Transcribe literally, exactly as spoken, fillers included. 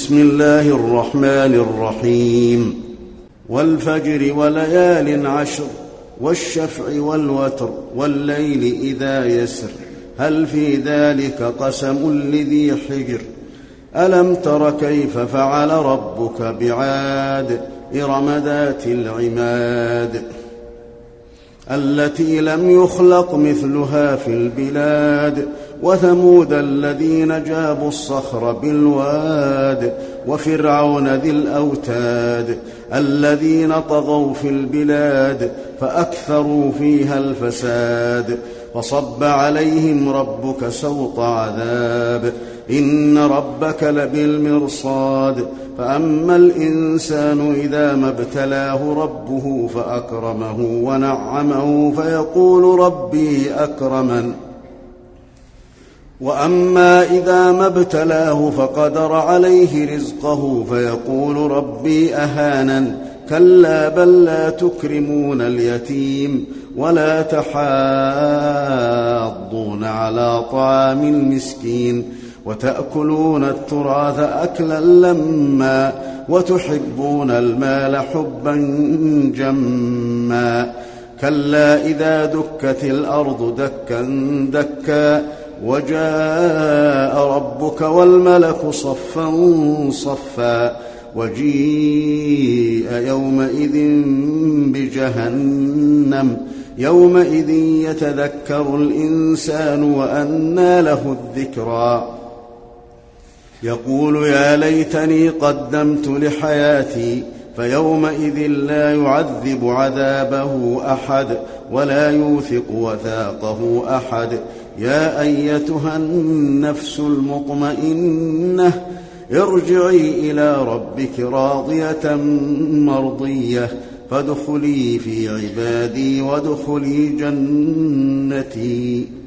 بسم الله الرحمن الرحيم والفجر وليال عشر والشفع والوتر والليل إذا يسر هل في ذلك قسم لذي حجر ألم تر كيف فعل ربك بعاد إرم ذات العماد التي لم يخلق مثلها في البلاد وثمود الذين جابوا الصخر بالواد وفرعون ذي الأوتاد الذين طغوا في البلاد فأكثروا فيها الفساد فصب عليهم ربك سوط عذاب إن ربك لبالمرصاد فأما الإنسان إذا ما ابتلاه ربه فأكرمه ونعمه فيقول ربي أكرمن وأما إذا ما ابتلاه فقدر عليه رزقه فيقول ربي أهانن كلا بل لا تكرمون اليتيم ولا تحاضون على طعام المسكين وتأكلون التراث أكلا لما وتحبون المال حبا جما كلا إذا دكت الأرض دكا دكا وجاء ربك والملك صفا صفا وجيء يومئذ بجهنم يومئذ يتذكر الإنسان وأنى له الذكرى يقول يا ليتني قدمت لحياتي فيومئذ لا يعذب عذابه أحد ولا يوثق وثاقه أحد يا أيتها النفس المطمئنة ارجعي إلى ربك راضية مرضية فادخلي في عبادي وادخلي جنتي.